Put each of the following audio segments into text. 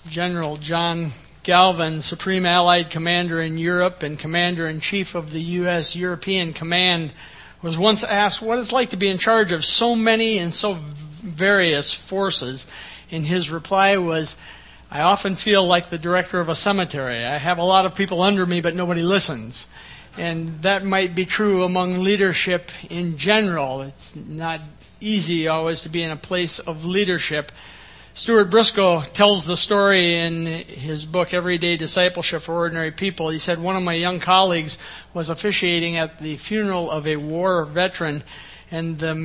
General John Galvin, Supreme Allied Commander in Europe and Commander-in-Chief of the U.S. European Command, was once asked what it's like to be in charge of so many and so various forces. And his reply was, "I often feel like the director of a cemetery. I have a lot of people under me, but nobody listens." And that might be true among leadership in general. It's not easy always to be in a place of leadership. Stuart Briscoe tells the story in his book, Everyday Discipleship for Ordinary People. He said, one of my young colleagues was officiating at the funeral of a war veteran, and the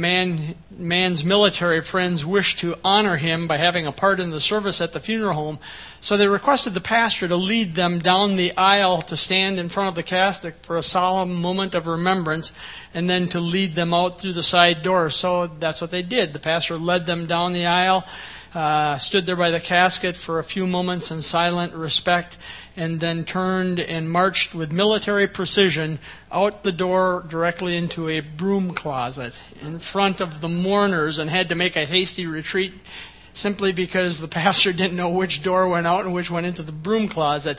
man's military friends wished to honor him by having a part in the service at the funeral home. So they requested the pastor to lead them down the aisle to stand in front of the casket for a solemn moment of remembrance, and then to lead them out through the side door. So that's what they did. The pastor led them down the aisle, stood there by the casket for a few moments in silent respect, and then turned and marched with military precision out the door directly into a broom closet in front of the mourners, and had to make a hasty retreat simply because the pastor didn't know which door went out and which went into the broom closet.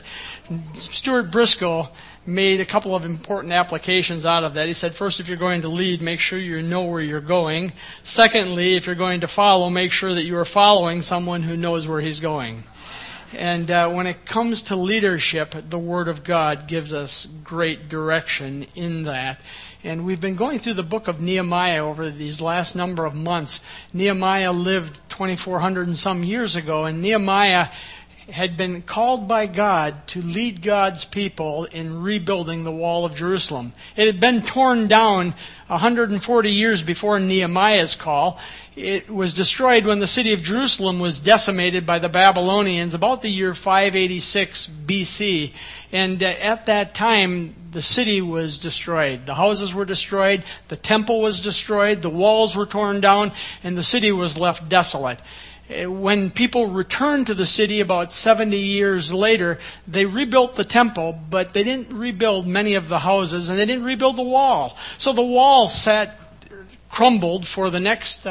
Stuart Briscoe made a couple of important applications out of that. He said, first, if you're going to lead, make sure you know where you're going. Secondly, if you're going to follow, make sure that you are following someone who knows where he's going. And when it comes to leadership, the Word of God gives us great direction in that. And we've been going through the book of Nehemiah over these last number of months. Nehemiah lived 2,400 and some years ago, and Nehemiah had been called by God to lead God's people in rebuilding the wall of Jerusalem. It had been torn down 140 years before Nehemiah's call. It was destroyed when the city of Jerusalem was decimated by the Babylonians about the year 586 BC. And at that time, the city was destroyed. The houses were destroyed, the temple was destroyed, the walls were torn down, and the city was left desolate. When people returned to the city about 70 years later, they rebuilt the temple, but they didn't rebuild many of the houses, and they didn't rebuild the wall. So the wall crumbled for the next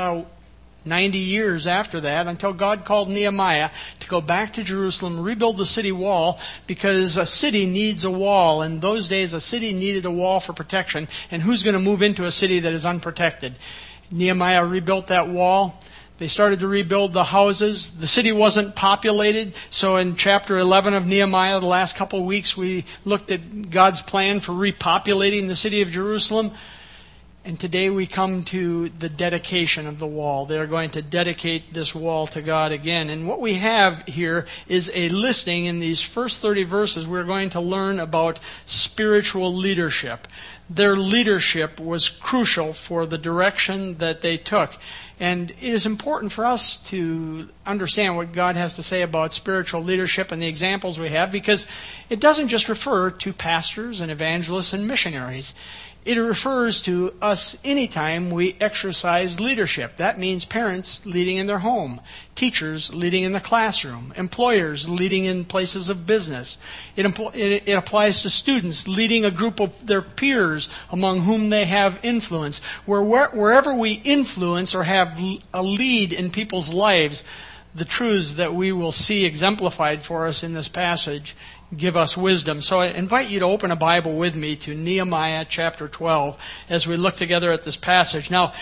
90 years after that, until God called Nehemiah to go back to Jerusalem, rebuild the city wall, because a city needs a wall. In those days, a city needed a wall for protection, and who's going to move into a city that is unprotected? Nehemiah rebuilt that wall. They started to rebuild the houses. The city wasn't populated. So in chapter 11 of Nehemiah, the last couple of weeks, we looked at God's plan for repopulating the city of Jerusalem. And today we come to the dedication of the wall. They're going to dedicate this wall to God again. And what we have here is a listing in these first 30 verses. We're going to learn about spiritual leadership. Their leadership was crucial for the direction that they took. And it is important for us to understand what God has to say about spiritual leadership and the examples we have, because it doesn't just refer to pastors and evangelists and missionaries. It refers to us anytime we exercise leadership. That means parents leading in their home, teachers leading in the classroom, employers leading in places of business. It applies to students leading a group of their peers among whom they have influence. Wherever we influence or have a lead in people's lives, the truths that we will see exemplified for us in this passage give us wisdom. So I invite you to open a Bible with me to Nehemiah chapter 12 as we look together at this passage. Now,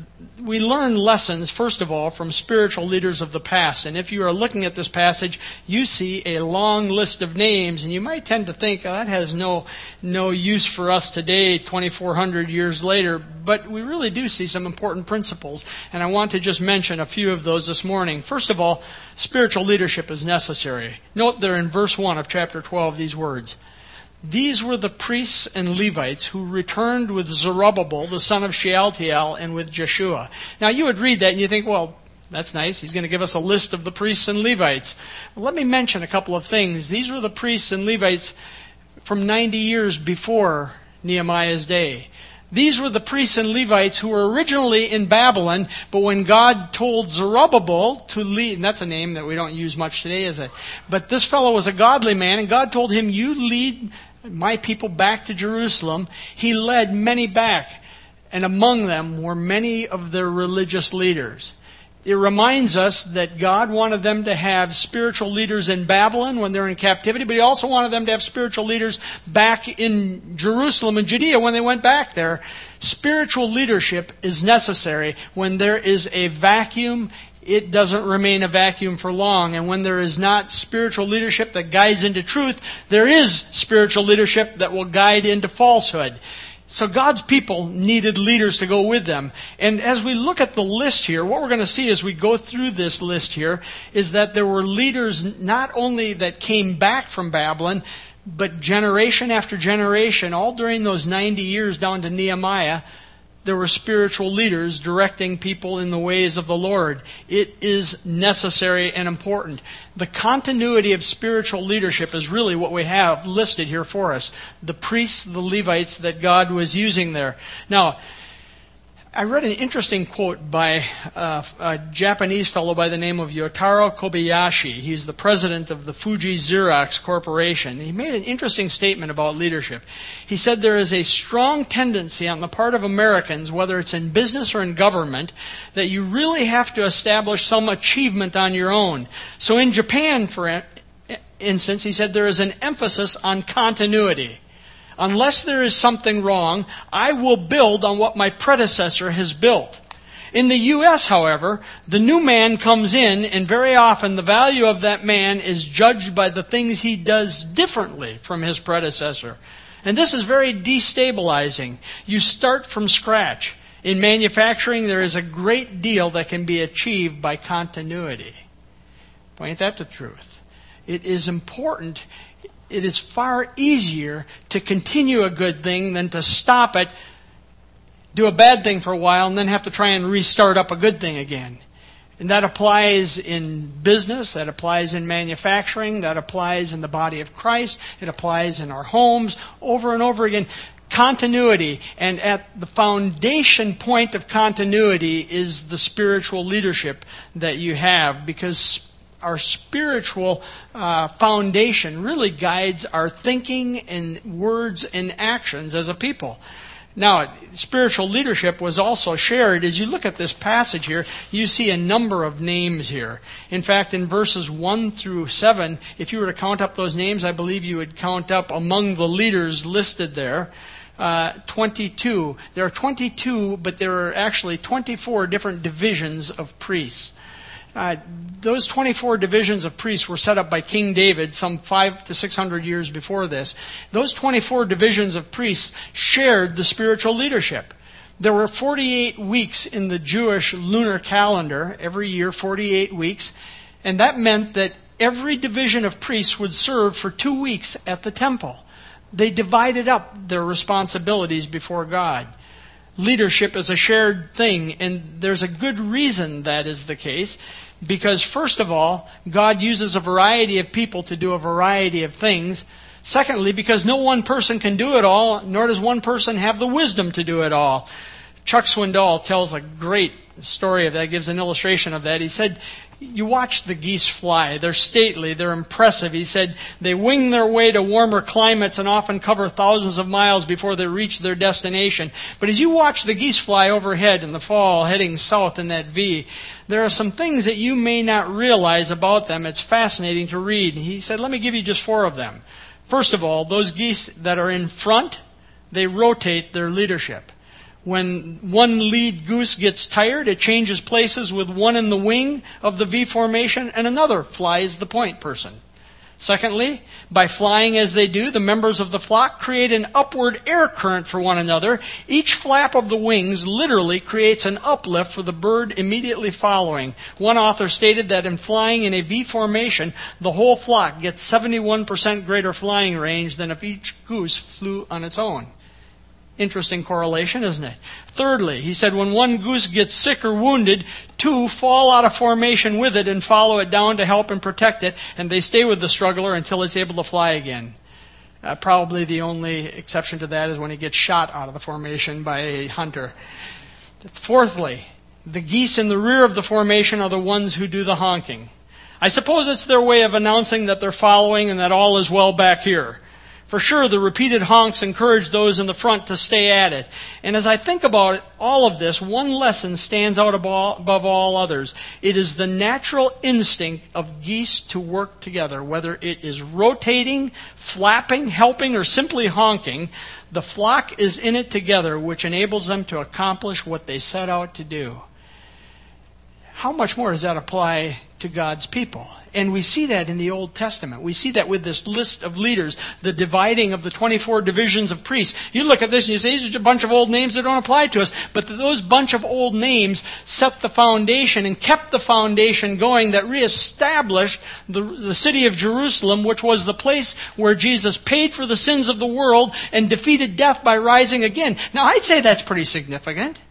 we learn lessons, first of all, from spiritual leaders of the past. And if you are looking at this passage, you see a long list of names, and you might tend to think, oh, that has no use for us today, 2,400 years later. But we really do see some important principles, and I want to just mention a few of those this morning. First of all, spiritual leadership is necessary. Note there in verse 1 of chapter 12 these words. These were the priests and Levites who returned with Zerubbabel, the son of Shealtiel, and with Jeshua. Now you would read that and you think, well, that's nice. He's going to give us a list of the priests and Levites. Well, let me mention a couple of things. These were the priests and Levites from 90 years before Nehemiah's day. These were the priests and Levites who were originally in Babylon, but when God told Zerubbabel to lead, and that's a name that we don't use much today, is it? But this fellow was a godly man, and God told him, you lead my people back to Jerusalem. He led many back, and among them were many of their religious leaders. It reminds us that God wanted them to have spiritual leaders in Babylon when they're in captivity, but He also wanted them to have spiritual leaders back in Jerusalem and Judea when they went back there. Spiritual leadership is necessary. When there is a vacuum, it doesn't remain a vacuum for long. And when there is not spiritual leadership that guides into truth, there is spiritual leadership that will guide into falsehood. So God's people needed leaders to go with them. And as we look at the list here, what we're going to see as we go through this list here is that there were leaders not only that came back from Babylon, but generation after generation, all during those 90 years down to Nehemiah, there were spiritual leaders directing people in the ways of the Lord. It is necessary and important. The continuity of spiritual leadership is really what we have listed here for us. The priests, the Levites that God was using there. Now, I read an interesting quote by a Japanese fellow by the name of Yotaro Kobayashi. He's the president of the Fuji Xerox Corporation. He made an interesting statement about leadership. He said there is a strong tendency on the part of Americans, whether it's in business or in government, that you really have to establish some achievement on your own. So in Japan, for instance, he said there is an emphasis on continuity. Unless there is something wrong, I will build on what my predecessor has built. In the U.S., however, the new man comes in, and very often the value of that man is judged by the things he does differently from his predecessor. And this is very destabilizing. You start from scratch. In manufacturing, there is a great deal that can be achieved by continuity. Ain't that the truth? It is important. It is far easier to continue a good thing than to stop it, do a bad thing for a while, and then have to try and restart up a good thing again. And that applies in business, that applies in manufacturing, that applies in the body of Christ, it applies in our homes, over and over again. Continuity, and at the foundation point of continuity is the spiritual leadership that you have, because our spiritual foundation really guides our thinking and words and actions as a people. Now, spiritual leadership was also shared. As you look at this passage here, you see a number of names here. In fact, in verses 1 through 7, if you were to count up those names, I believe you would count up among the leaders listed there, 22. There are 22, but there are actually 24 different divisions of priests. Those 24 divisions of priests were set up by King David some 500 to 600 years before this. Those 24 divisions of priests shared the spiritual leadership. There were 48 weeks in the Jewish lunar calendar, every year 48 weeks, and that meant that every division of priests would serve for 2 weeks at the temple. They divided up their responsibilities before God. Leadership is a shared thing, and there's a good reason that is the case. Because first of all, God uses a variety of people to do a variety of things. Secondly, because no one person can do it all, nor does one person have the wisdom to do it all. Chuck Swindoll tells a great story of that, gives an illustration of that. He said, you watch the geese fly. They're stately. They're impressive. He said, they wing their way to warmer climates and often cover thousands of miles before they reach their destination. But as you watch the geese fly overhead in the fall, heading south in that V, there are some things that you may not realize about them. It's fascinating to read. He said, let me give you just 4 of them. First of all, those geese that are in front, they rotate their leadership. When one lead goose gets tired, it changes places with one in the wing of the V formation and another flies the point person. Secondly, by flying as they do, the members of the flock create an upward air current for one another. Each flap of the wings literally creates an uplift for the bird immediately following. One author stated that in flying in a V formation, the whole flock gets 71% greater flying range than if each goose flew on its own. Interesting correlation, isn't it? Thirdly, he said when one goose gets sick or wounded, 2 fall out of formation with it and follow it down to help and protect it, and they stay with the struggler until it's able to fly again. Probably the only exception to that is when he gets shot out of the formation by a hunter. Fourthly, the geese in the rear of the formation are the ones who do the honking. I suppose it's their way of announcing that they're following and that all is well back here. For sure, the repeated honks encourage those in the front to stay at it. And as I think about it, all of this, one lesson stands out above all others. It is the natural instinct of geese to work together. Whether it is rotating, flapping, helping, or simply honking, the flock is in it together, which enables them to accomplish what they set out to do. How much more does that apply to God's people? And we see that in the Old Testament. We see that with this list of leaders, the dividing of the 24 divisions of priests. You look at this and you say, these are a bunch of old names that don't apply to us. But those bunch of old names set the foundation and kept the foundation going that reestablished the city of Jerusalem, which was the place where Jesus paid for the sins of the world and defeated death by rising again. Now, I'd say that's pretty significant.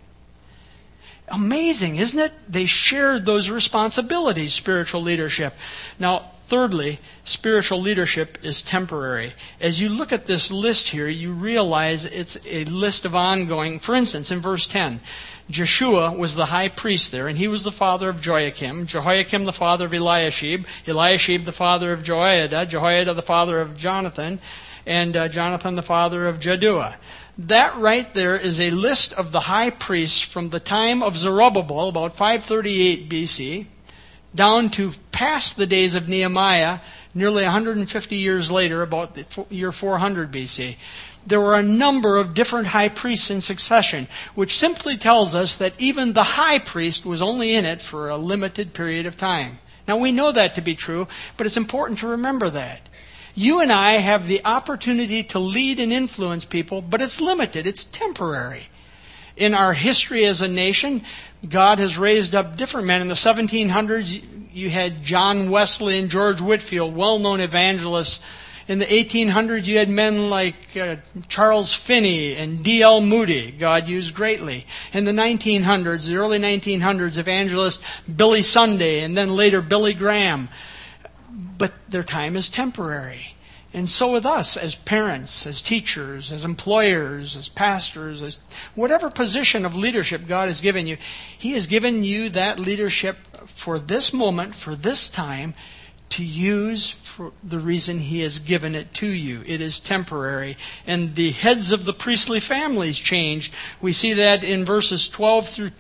Amazing, isn't it? They shared those responsibilities, spiritual leadership. Now, thirdly, spiritual leadership is temporary. As you look at this list here, you realize it's a list of ongoing. For instance, in verse 10, Jeshua was the high priest there, and he was the father of Joachim, Jehoiakim the father of Eliashib, Eliashib the father of Joiada, Jehoiada the father of Jonathan, and Jonathan the father of Jaddua. That right there is a list of the high priests from the time of Zerubbabel, about 538 BC, down to past the days of Nehemiah, nearly 150 years later, about the year 400 BC. There were a number of different high priests in succession, which simply tells us that even the high priest was only in it for a limited period of time. Now, we know that to be true, but it's important to remember that. You and I have the opportunity to lead and influence people, but it's limited. It's temporary. In our history as a nation, God has raised up different men. In the 1700s, you had John Wesley and George Whitefield, well-known evangelists. In the 1800s, you had men like Charles Finney and D.L. Moody, God used greatly. In the 1900s, the early 1900s, evangelist Billy Sunday, and then later Billy Graham. But their time is temporary. And so with us, as parents, as teachers, as employers, as pastors, as whatever position of leadership God has given you, He has given you that leadership for this moment, for this time, to use for the reason He has given it to you. It is temporary. And the heads of the priestly families changed. We see that in verses 12 through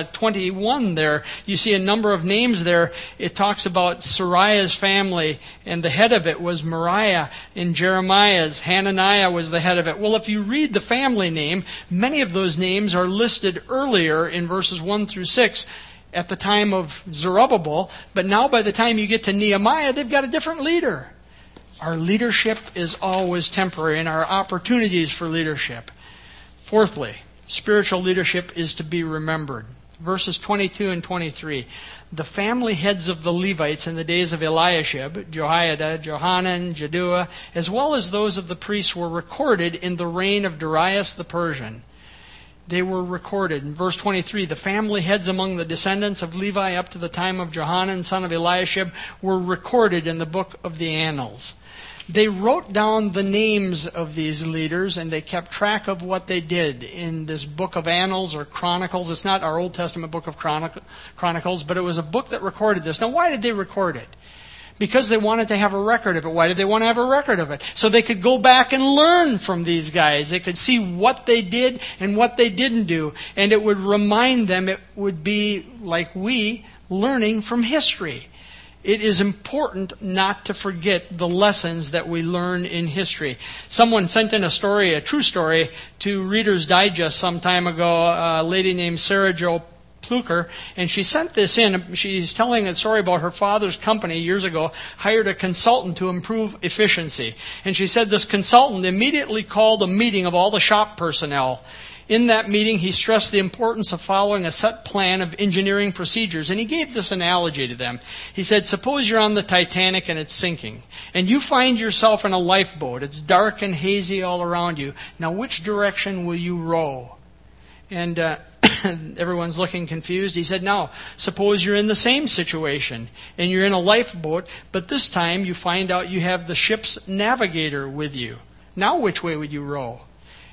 21 there. You see a number of names there. It talks about Sariah's family, and the head of it was Moriah. In Jeremiah's, Hananiah was the head of it. Well, if you read the family name, many of those names are listed earlier in verses 1 through 6. At the time of Zerubbabel, but now by the time you get to Nehemiah, they've got a different leader. Our leadership is always temporary, and our opportunities for leadership. Fourthly, spiritual leadership is to be remembered. Verses 22 and 23. The family heads of the Levites in the days of Eliashib, Joiada, Johanan, Jaddua, as well as those of the priests were recorded in the reign of Darius the Persian. They were recorded. In verse 23, the family heads among the descendants of Levi up to the time of Johanan, son of Eliashib, were recorded in the book of the Annals. They wrote down the names of these leaders, and they kept track of what they did in this book of Annals or Chronicles. It's not our Old Testament book of Chronicles, but it was a book that recorded this. Now, why did they record it? Because they wanted to have a record of it. Why did they want to have a record of it? So they could go back and learn from these guys. They could see what they did and what they didn't do. And it would remind them, it would be like we learning from history. It is important not to forget the lessons that we learn in history. Someone sent in a story, a true story, to Reader's Digest some time ago, a lady named Sarah Jo Pluker, and she sent this in. She's telling a story about her father's company years ago hired a consultant to improve efficiency. And she said this consultant immediately called a meeting of all the shop personnel. In that meeting, he stressed the importance of following a set plan of engineering procedures, and he gave this analogy to them. He said, suppose you're on the Titanic and it's sinking, and you find yourself in a lifeboat. It's dark and hazy all around you. Now, which direction will you row? And everyone's looking confused. He said, now, suppose you're in the same situation and you're in a lifeboat, but this time you find out you have the ship's navigator with you. Now which way would you row?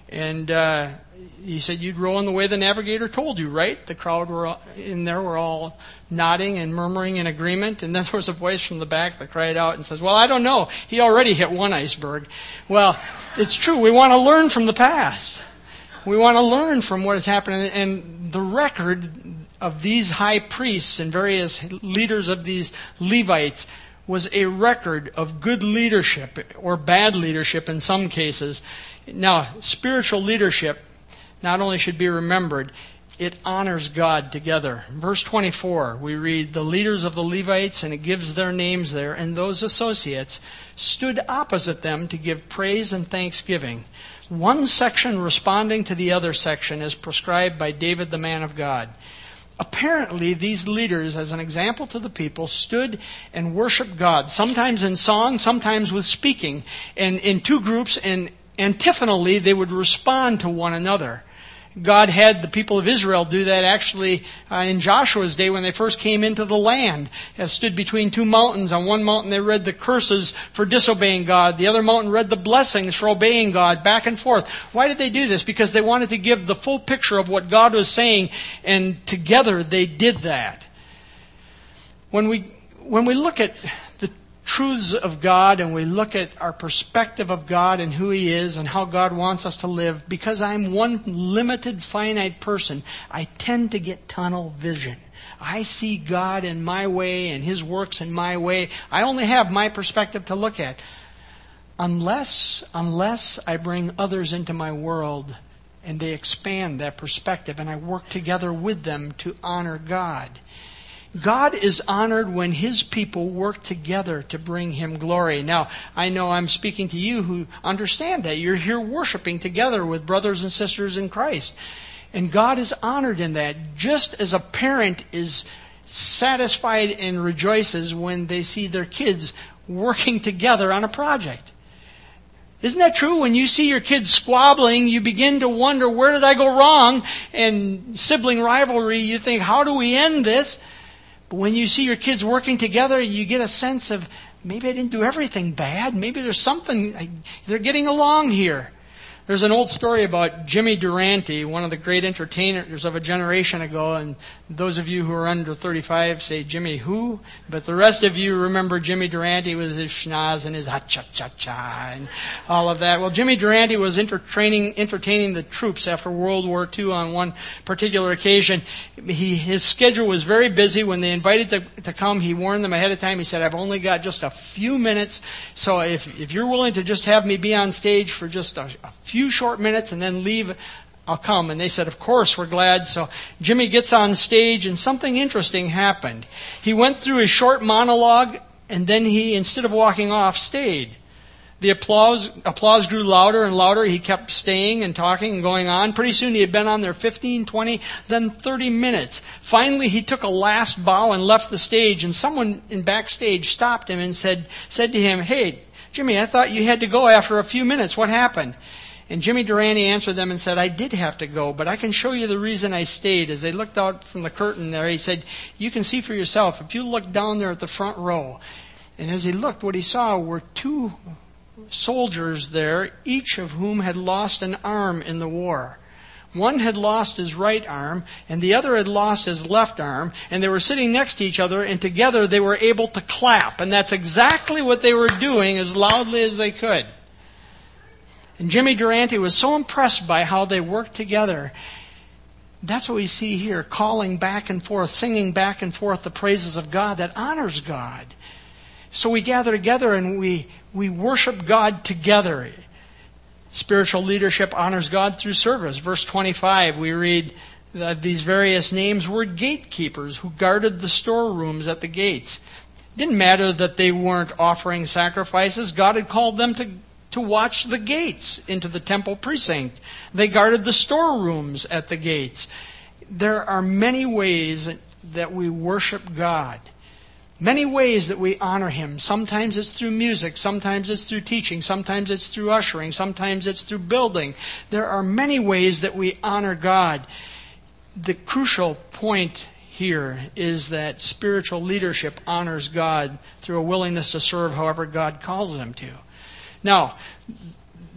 And he said, "You'd row in the way the navigator told you, right?" The crowd were all nodding and murmuring in agreement. And then there was a voice from the back that cried out and says, "Well, I don't know. He already hit one iceberg." Well, it's true. We want to learn from the past. We want to learn from what has happened. And the record of these high priests and various leaders of these Levites was a record of good leadership or bad leadership in some cases. Now, spiritual leadership not only should be remembered, it honors God together. Verse 24, we read, "The leaders of the Levites," and it gives their names there, "and those associates stood opposite them to give praise and thanksgiving, one section responding to the other section as prescribed by David the man of God." Apparently, these leaders, as an example to the people, stood and worshiped God, sometimes in song, sometimes with speaking, and in two groups, and antiphonally they would respond to one another. God had the people of Israel do that actually in Joshua's day when they first came into the land. They stood between two mountains. On one mountain they read the curses for disobeying God. The other mountain read the blessings for obeying God, back and forth. Why did they do this? Because they wanted to give the full picture of what God was saying, and together they did that. When we look at the truths of God and we look at our perspective of God and who He is and how God wants us to live, because I'm one limited, finite person, I tend to get tunnel vision. I see God in my way and His works in my way. I only have my perspective to look at. Unless I bring others into my world and they expand that perspective and I work together with them to honor God. God is honored when His people work together to bring Him glory. Now, I know I'm speaking to you who understand that. You're here worshiping together with brothers and sisters in Christ. And God is honored in that, just as a parent is satisfied and rejoices when they see their kids working together on a project. Isn't that true? When you see your kids squabbling, you begin to wonder, where did I go wrong? And sibling rivalry, you think, how do we end this? But when you see your kids working together, you get a sense of, maybe I didn't do everything bad. Maybe there's something, they're getting along here. There's an old story about Jimmy Durante, one of the great entertainers of a generation ago, and those of you who are under 35 say, "Jimmy who?" But the rest of you remember Jimmy Durante with his schnoz and his ha-cha-cha-cha and all of that. Well, Jimmy Durante was entertaining the troops after World War II on one particular occasion. His schedule was very busy. When they invited to come, he warned them ahead of time. He said, "I've only got just a few minutes, so if you're willing to just have me be on stage for just a few short minutes and then leave, I'll come." And they said, "Of course, we're glad." So Jimmy gets on stage and something interesting happened. He went through his short monologue and then he, instead of walking off, stayed. The applause grew louder and louder. He kept staying and talking and going on. Pretty soon he had been on there 15, 20, then 30 minutes. Finally he took a last bow and left the stage, and someone in backstage stopped him and said to him, "Hey, Jimmy, I thought you had to go after a few minutes. What happened?" And Jimmy Durante answered them and said, "I did have to go, but I can show you the reason I stayed." As they looked out from the curtain there, he said, "You can see for yourself. If you look down there at the front row." And as he looked, what he saw were two soldiers there, each of whom had lost an arm in the war. One had lost his right arm, and the other had lost his left arm, and they were sitting next to each other, and together they were able to clap. And that's exactly what they were doing as loudly as they could. And Jimmy Durante was so impressed by how they worked together. That's what we see here, calling back and forth, singing back and forth the praises of God that honors God. So we gather together and we worship God together. Spiritual leadership honors God through service. Verse 25, we read that these various names were gatekeepers who guarded the storerooms at the gates. It didn't matter that they weren't offering sacrifices. God had called them to watch the gates into the temple precinct. They guarded the storerooms at the gates. There are many ways that we worship God. Many ways that we honor Him. Sometimes it's through music. Sometimes it's through teaching. Sometimes it's through ushering. Sometimes it's through building. There are many ways that we honor God. The crucial point here is that spiritual leadership honors God through a willingness to serve however God calls them to. Now,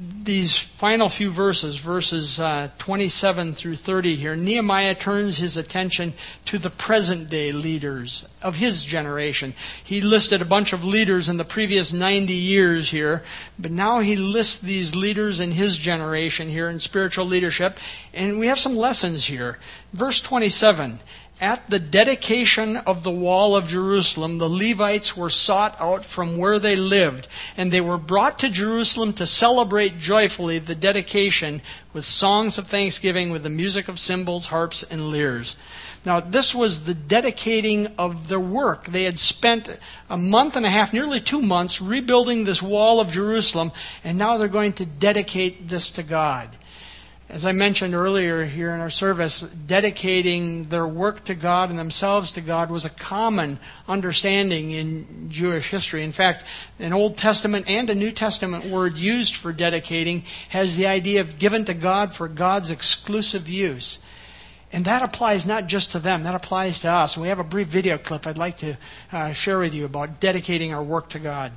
these final few verses 27 through 30 here, Nehemiah turns his attention to the present day leaders of his generation. He listed a bunch of leaders in the previous 90 years here, but now he lists these leaders in his generation here in spiritual leadership, and we have some lessons here. Verse 27, at the dedication of the wall of Jerusalem, the Levites were sought out from where they lived, and they were brought to Jerusalem to celebrate joyfully the dedication with songs of thanksgiving, with the music of cymbals, harps, and lyres. Now, this was the dedicating of their work. They had spent a month and a half, nearly 2 months, rebuilding this wall of Jerusalem, and now they're going to dedicate this to God. As I mentioned earlier here in our service, dedicating their work to God and themselves to God was a common understanding in Jewish history. In fact, an Old Testament and a New Testament word used for dedicating has the idea of given to God for God's exclusive use. And that applies not just to them, that applies to us. We have a brief video clip I'd like to share with you about dedicating our work to God.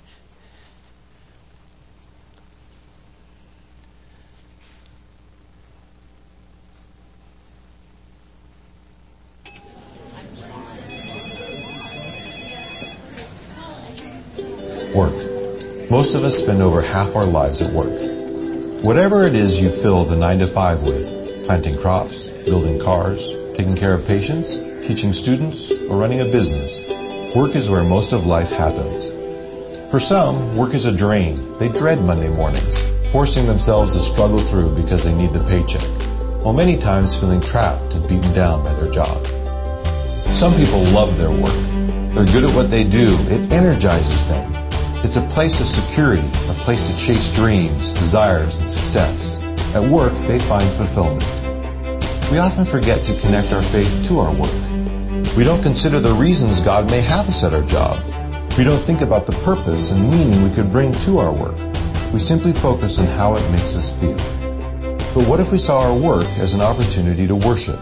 Work. Most of us spend over half our lives at work. Whatever it is you fill the 9 to 5 with, planting crops, building cars, taking care of patients, teaching students, or running a business, work is where most of life happens. For some, work is a drain. They dread Monday mornings, forcing themselves to struggle through because they need the paycheck, while many times feeling trapped and beaten down by their job. Some people love their work. They're good at what they do. It energizes them. It's a place of security, a place to chase dreams, desires, and success. At work, they find fulfillment. We often forget to connect our faith to our work. We don't consider the reasons God may have us at our job. We don't think about the purpose and meaning we could bring to our work. We simply focus on how it makes us feel. But what if we saw our work as an opportunity to worship?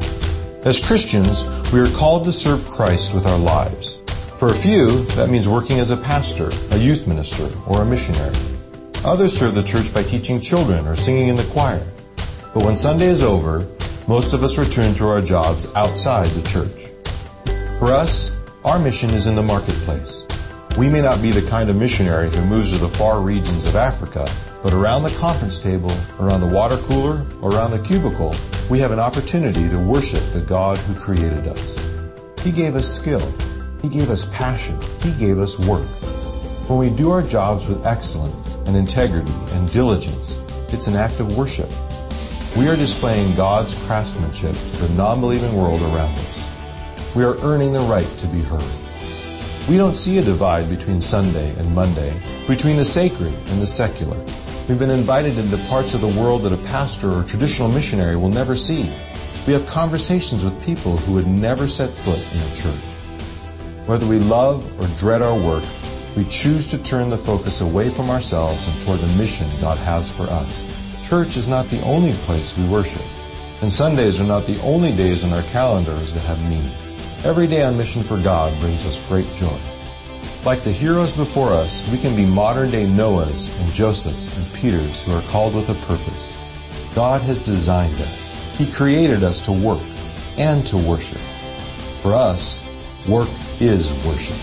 As Christians, we are called to serve Christ with our lives. For a few, that means working as a pastor, a youth minister, or a missionary. Others serve the church by teaching children or singing in the choir. But when Sunday is over, most of us return to our jobs outside the church. For us, our mission is in the marketplace. We may not be the kind of missionary who moves to the far regions of Africa, but around the conference table, around the water cooler, or around the cubicle, we have an opportunity to worship the God who created us. He gave us skill. He gave us passion. He gave us work. When we do our jobs with excellence and integrity and diligence, it's an act of worship. We are displaying God's craftsmanship to the non-believing world around us. We are earning the right to be heard. We don't see a divide between Sunday and Monday, between the sacred and the secular. We've been invited into parts of the world that a pastor or traditional missionary will never see. We have conversations with people who would never set foot in a church. Whether we love or dread our work, we choose to turn the focus away from ourselves and toward the mission God has for us. Church is not the only place we worship, and Sundays are not the only days on our calendars that have meaning. Every day on mission for God brings us great joy. Like the heroes before us, we can be modern-day Noahs and Josephs and Peters who are called with a purpose. God has designed us. He created us to work and to worship. For us, work is worship.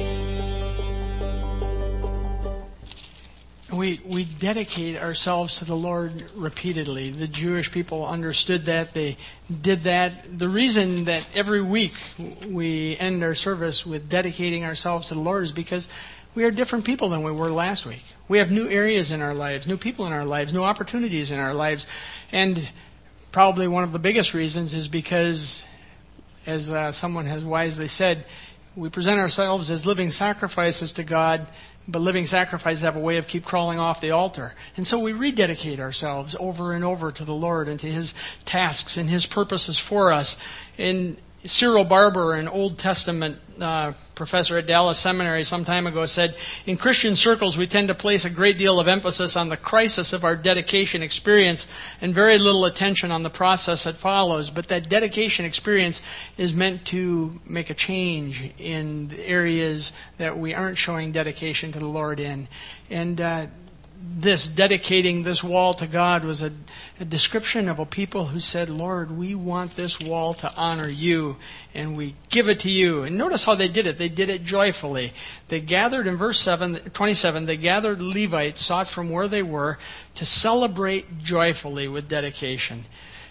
We dedicate ourselves to the Lord repeatedly. The Jewish people understood that. They did that. The reason that every week we end our service with dedicating ourselves to the Lord is because we are different people than we were last week. We have new areas in our lives, new people in our lives, new opportunities in our lives. And probably one of the biggest reasons is because, as someone has wisely said, we present ourselves as living sacrifices to God, but living sacrifices have a way of keep crawling off the altar. And so we rededicate ourselves over and over to the Lord and to His tasks and His purposes for us. And Cyril Barber, an Old Testament professor at Dallas Seminary some time ago, said, in Christian circles we tend to place a great deal of emphasis on the crisis of our dedication experience and very little attention on the process that follows. But that dedication experience is meant to make a change in the areas that we aren't showing dedication to the Lord in. And this dedicating this wall to God was a description of a people who said, Lord, we want this wall to honor you, and we give it to you. And notice how they did it. They did it joyfully. They gathered, in verse 27, they gathered Levites, sought from where they were, to celebrate joyfully with dedication.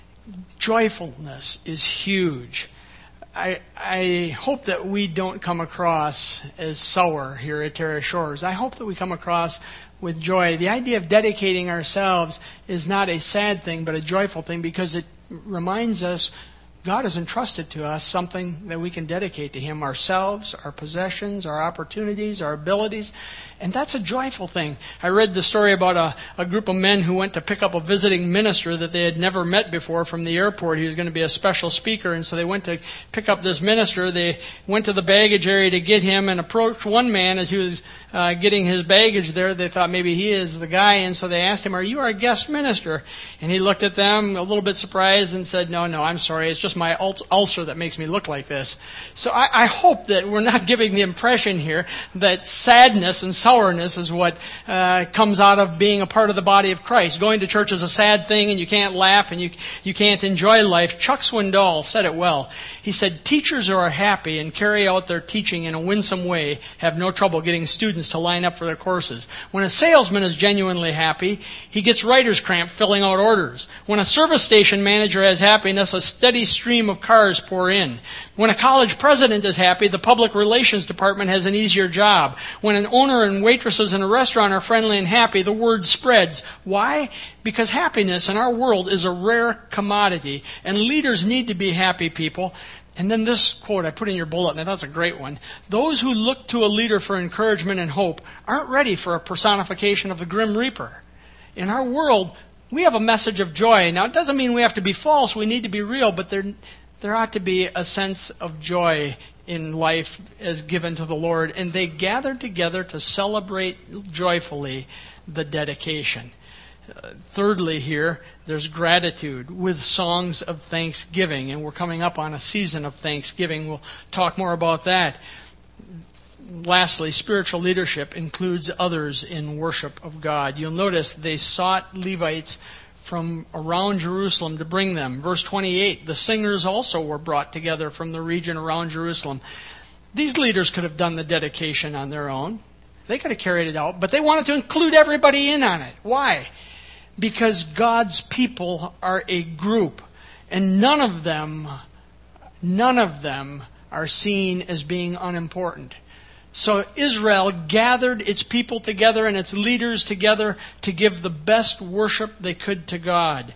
Joyfulness is huge. I hope that we don't come across as sour here at Terra Shores. I hope that we come across with joy. The idea of dedicating ourselves is not a sad thing, but a joyful thing, because it reminds us God has entrusted to us something that we can dedicate to Him, ourselves, our possessions, our opportunities, our abilities, and that's a joyful thing. I read the story about a group of men who went to pick up a visiting minister that they had never met before from the airport. He was going to be a special speaker, and so they went to pick up this minister. They went to the baggage area to get him and approached one man as he was getting his baggage there. They thought maybe he is the guy, and so they asked him, "Are you our guest minister?" And he looked at them a little bit surprised and said, No, I'm sorry, it's just my ulcer that makes me look like this. So I hope that we're not giving the impression here that sadness and sourness is what comes out of being a part of the body of Christ. Going to church is a sad thing, and you can't laugh, and you can't enjoy life. Chuck Swindoll said it well. He said, teachers who are happy and carry out their teaching in a winsome way have no trouble getting students to line up for their courses. When a salesman is genuinely happy, he gets writer's cramp filling out orders. When a service station manager has happiness, a steady stream of cars pour in. When a college president is happy, the public relations department has an easier job. When an owner and waitresses in a restaurant are friendly and happy, the word spreads. Why? Because happiness in our world is a rare commodity, and leaders need to be happy people. And then this quote I put in your bulletin, and that's a great one. Those who look to a leader for encouragement and hope aren't ready for a personification of the Grim Reaper. In our world, we have a message of joy. Now, it doesn't mean we have to be false. We need to be real, but there ought to be a sense of joy in life as given to the Lord. And they gathered together to celebrate joyfully the dedication. Thirdly here, there's gratitude with songs of thanksgiving. And we're coming up on a season of thanksgiving. We'll talk more about that. Lastly, spiritual leadership includes others in worship of God. You'll notice they sought Levites from around Jerusalem to bring them. Verse 28, the singers also were brought together from the region around Jerusalem. These leaders could have done the dedication on their own. They could have carried it out, but they wanted to include everybody in on it. Why? Because God's people are a group, and none of them are seen as being unimportant. So Israel gathered its people together and its leaders together to give the best worship they could to God.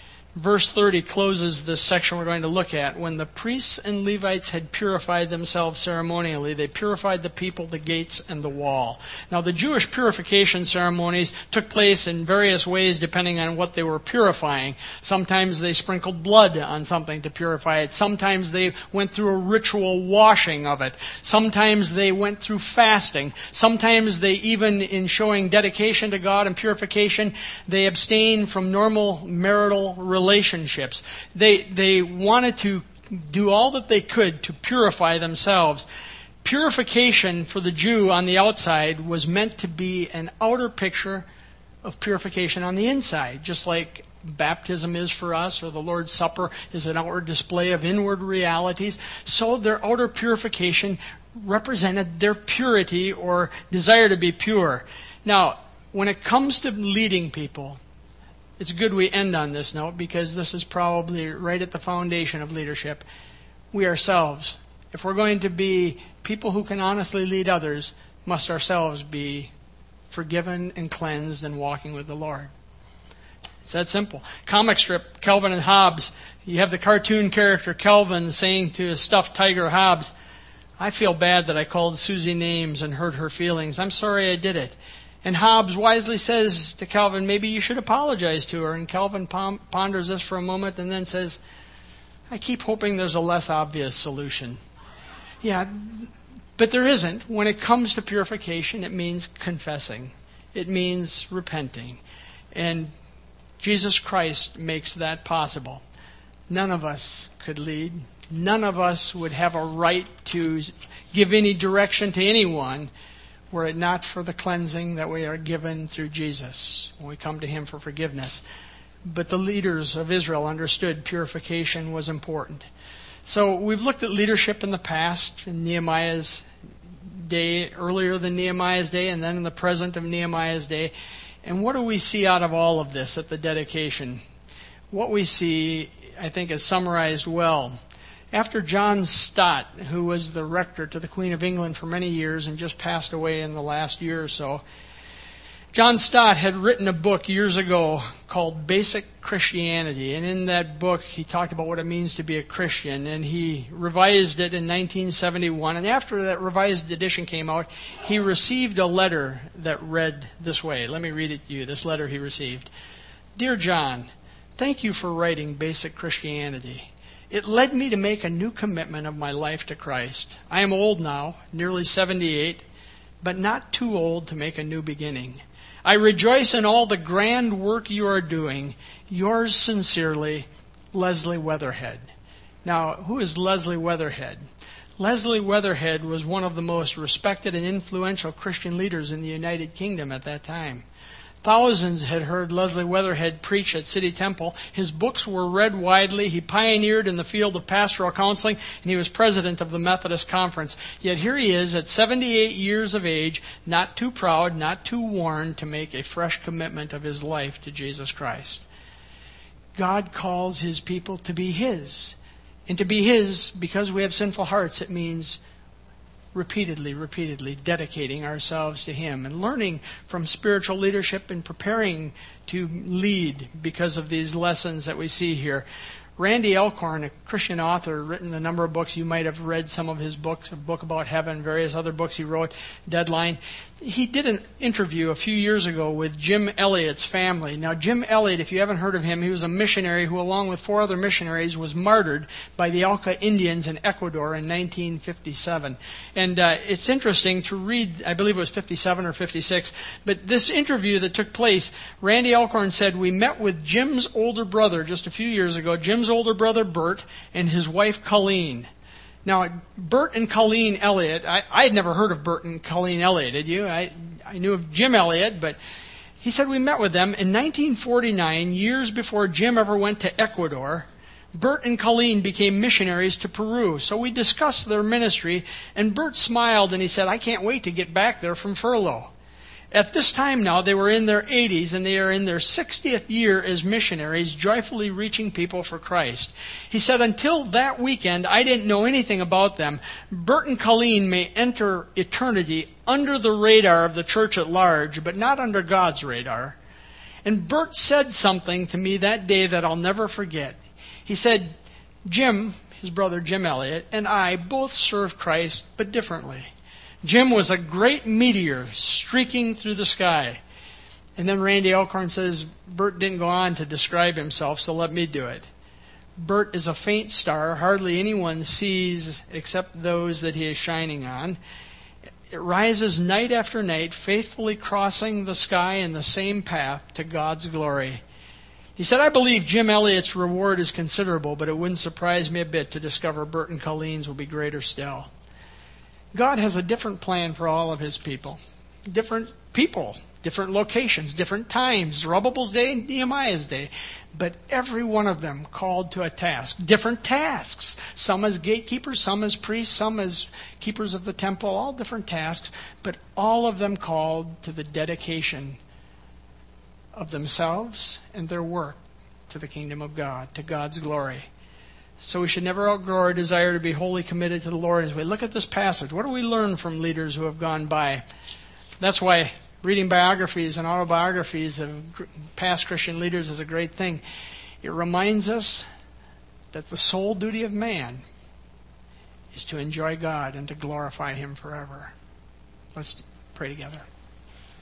Verse 30 closes this section we're going to look at. When the priests and Levites had purified themselves ceremonially, they purified the people, the gates, and the wall. Now, the Jewish purification ceremonies took place in various ways depending on what they were purifying. Sometimes they sprinkled blood on something to purify it. Sometimes they went through a ritual washing of it. Sometimes they went through fasting. Sometimes they even, in showing dedication to God and purification, they abstained from normal marital relationships. They wanted to do all that they could to purify themselves. Purification for the Jew on the outside was meant to be an outer picture of purification on the inside, just like baptism is for us, or the Lord's Supper is an outward display of inward realities. So their outer purification represented their purity or desire to be pure. Now, when it comes to leading people, it's good we end on this note because this is probably right at the foundation of leadership. We ourselves, if we're going to be people who can honestly lead others, must ourselves be forgiven and cleansed and walking with the Lord. It's that simple. Comic strip, Calvin and Hobbes. You have the cartoon character Calvin saying to his stuffed tiger Hobbes, "I feel bad that I called Susie names and hurt her feelings. I'm sorry I did it." And Hobbes wisely says to Calvin, maybe you should apologize to her. And Calvin ponders this for a moment and then says, I keep hoping there's a less obvious solution. Yeah, but there isn't. When it comes to purification, it means confessing. It means repenting. And Jesus Christ makes that possible. None of us could lead. None of us would have a right to give any direction to anyone were it not for the cleansing that we are given through Jesus when we come to Him for forgiveness. But the leaders of Israel understood purification was important. So we've looked at leadership in the past, in Nehemiah's day, earlier than Nehemiah's day, and then in the present of Nehemiah's day. And what do we see out of all of this at the dedication? What we see, I think, is summarized well. After John Stott, who was the rector to the Queen of England for many years and just passed away in the last year or so, John Stott had written a book years ago called Basic Christianity. And in that book, he talked about what it means to be a Christian. And he revised it in 1971. And after that revised edition came out, he received a letter that read this way. Let me read it to you, this letter he received. Dear John, thank you for writing Basic Christianity. It led me to make a new commitment of my life to Christ. I am old now, nearly 78, but not too old to make a new beginning. I rejoice in all the grand work you are doing. Yours sincerely, Leslie Weatherhead. Now, who is Leslie Weatherhead? Leslie Weatherhead was one of the most respected and influential Christian leaders in the United Kingdom at that time. Thousands had heard Leslie Weatherhead preach at City Temple. His books were read widely. He pioneered in the field of pastoral counseling, and he was president of the Methodist Conference. Yet here he is at 78 years of age, not too proud, not too worn to make a fresh commitment of his life to Jesus Christ. God calls His people to be His. And to be His, because we have sinful hearts, it means repeatedly dedicating ourselves to Him and learning from spiritual leadership and preparing to lead because of these lessons that we see here. Randy Alcorn, a Christian author, written a number of books. You might have read some of his books, a book about heaven, various other books he wrote, Deadline. He did an interview a few years ago with Jim Elliot's family. Now, Jim Elliot, if you haven't heard of him, he was a missionary who, along with 4 other missionaries, was martyred by the Auca Indians in Ecuador in 1957. And it's interesting to read, I believe it was 57 or 56, but this interview that took place, Randy Alcorn said, we met with Jim's older brother just a few years ago, Jim's older brother Bert, and his wife Colleen. Now, Bert and Colleen Elliot, I had never heard of Bert and Colleen Elliot, did you? I knew of Jim Elliot, but he said we met with them in 1949, years before Jim ever went to Ecuador. Bert and Colleen became missionaries to Peru, so we discussed their ministry, and Bert smiled and he said, I can't wait to get back there from furlough. At this time now, they were in their 80s, and they are in their 60th year as missionaries, joyfully reaching people for Christ. He said, until that weekend, I didn't know anything about them. Bert and Colleen may enter eternity under the radar of the church at large, but not under God's radar. And Bert said something to me that day that I'll never forget. He said, Jim, his brother Jim Elliot, and I both serve Christ, but differently. Jim was a great meteor streaking through the sky. And then Randy Alcorn says, Bert didn't go on to describe himself, so let me do it. Bert is a faint star, hardly anyone sees except those that he is shining on. It rises night after night, faithfully crossing the sky in the same path to God's glory. He said, I believe Jim Elliot's reward is considerable, but it wouldn't surprise me a bit to discover Bert and Colleen's will be greater still. God has a different plan for all of His people. Different people, different locations, different times. Zerubbabel's day and Nehemiah's day. But every one of them called to a task. Different tasks. Some as gatekeepers, some as priests, some as keepers of the temple. All different tasks. But all of them called to the dedication of themselves and their work to the kingdom of God, to God's glory. So we should never outgrow our desire to be wholly committed to the Lord. As we look at this passage, what do we learn from leaders who have gone by? That's why reading biographies and autobiographies of past Christian leaders is a great thing. It reminds us that the sole duty of man is to enjoy God and to glorify Him forever. Let's pray together.